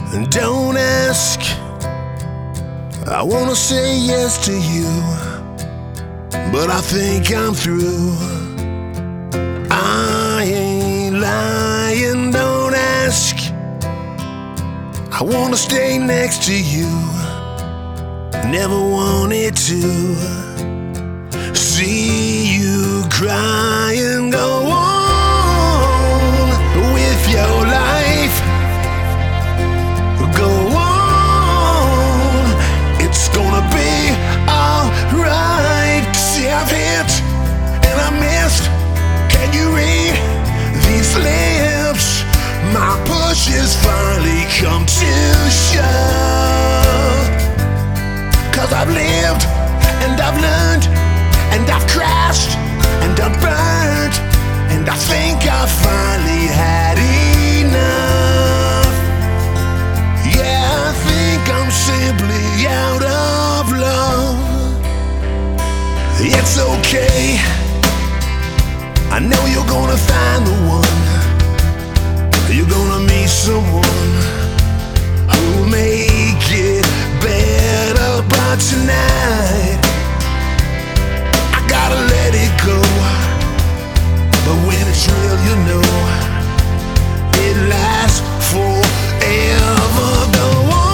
Don't ask, I wanna say yes to you, but I think I'm through. I ain't lying, don't ask. I wanna stay next to you, never wanted to see you cry and go on with your life. Go on, it's gonna be alright. See, I've hit and I missed. Can you read these lips? My push has finally come to shove. 'Cause I've lived and I've learned and I've crashed and I'm burned, and I think I finally had enough. Yeah, I think I'm simply out of love. It's okay, I know you're gonna find the one. You're gonna meet someone who'll make it better, but tonight I gotta let it go. But when it's real, you know it lasts forever. Go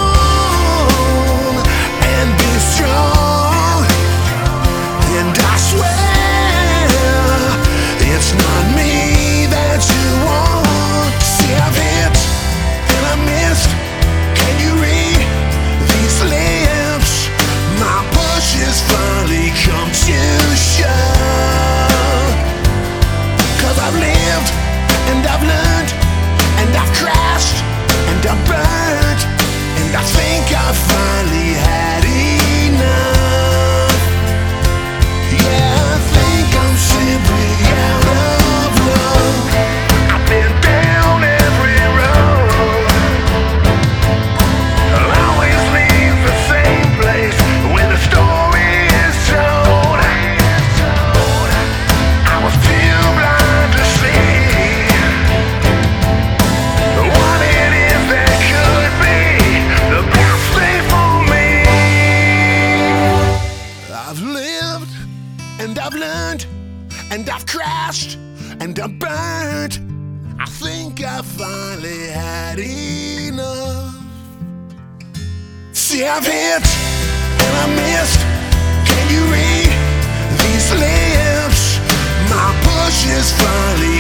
on and be strong, and I swear it's not me that you want. See, I've hit and I missed. Can you read these lips? My push has finally come to shove. 'Cause I've lived and I've learned and I've crashed and I'm burned, and I think I finally had enough. Yeah, I think I'm simply out of love. I've been down every road, always leave the same place when the story is told. I was too blind to see what it is that could be the best thing for me. I've lived and I've learned and I've crashed and I'm burned. I think I finally had enough. See, I've hit and I missed. Can you read these lips? My push is finally